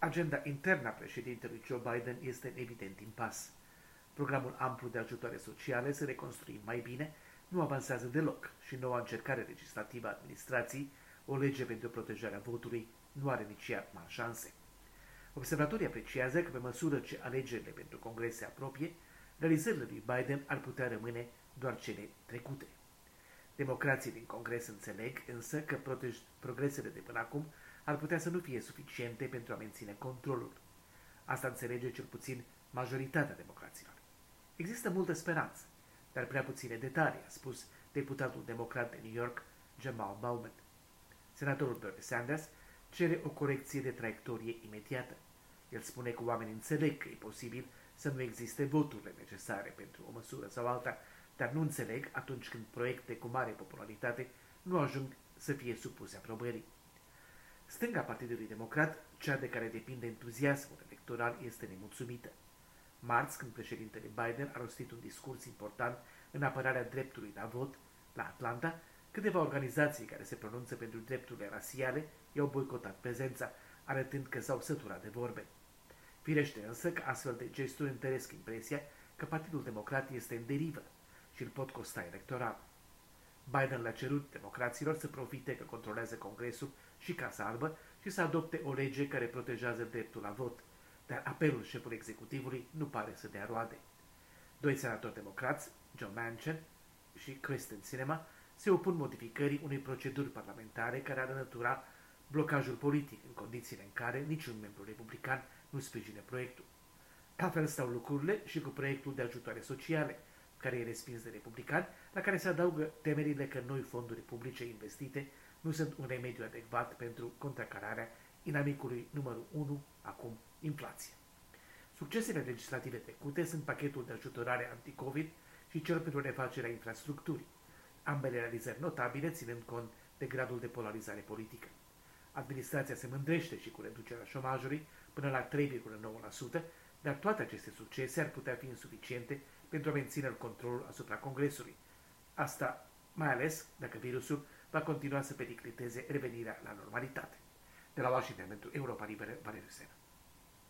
Agenda internă a președintelui Joe Biden este în evident impas. Programul amplu de ajutoare sociale să reconstruim mai bine nu avansează deloc și noua încercare legislativă a administrației, o lege pentru protejarea votului, nu are nici ea mari șanse. Observatorii apreciază că pe măsură ce alegerile pentru Congres se apropie, realizările lui Biden ar putea rămâne doar cele trecute. Democrații din Congres înțeleg însă că progresele de până acum ar putea să nu fie suficiente pentru a menține controlul. Asta înțelege cel puțin majoritatea democraților. Există multă speranță, dar prea puține detalii, a spus deputatul democrat de New York, Jamal Bowman. Senatorul Bernie Sanders cere o corecție de traiectorie imediată. El spune că oamenii înțeleg că e posibil să nu existe voturile necesare pentru o măsură sau alta, dar nu înțeleg atunci când proiecte cu mare popularitate nu ajung să fie supuse aprobării. Stânga Partidului Democrat, cea de care depinde entuziasmul electoral, este nemulțumită. Marți, când președintele Biden a rostit un discurs important în apărarea dreptului la vot la Atlanta, câteva organizații care se pronunță pentru drepturile rasiale i-au boicotat prezența, arătând că s-au săturat de vorbe. Firește însă că astfel de gesturi întăresc impresia că Partidul Democrat este în derivă și îl pot costa electoral. Biden le-a cerut democraților să profite că controlează Congresul și Casa Albă și să adopte o lege care protejează dreptul la vot, dar apelul șefului executivului nu pare să dea roade. Doi senatori democrați, Joe Manchin și Kristen Sinema, se opun modificării unei proceduri parlamentare care ar înlătura blocajul politic în condițiile în care niciun membru republican nu sprijine proiectul. La fel stau lucrurile și cu proiectul de ajutoare sociale, care e respins de republicani, la care se adaugă temerile că noi fonduri publice investite nu sunt un remediu adecvat pentru contracararea inamicului numărul 1, acum inflația. Succesele legislative trecute sunt pachetul de ajutorare anti-Covid și cel pentru refacerea infrastructurii, ambele realizări notabile ținând cont de gradul de polarizare politică. Administrația se mândrește și cu reducerea șomajului până la 3,9%, dar toate aceste succese ar putea fi insuficiente pentru a menține controlul asupra Congresului. Asta mai ales dacă virusul va continua să pericliteze revenirea la normalitate. De la Washington pentru Europa Liberă, Valeriu Sena.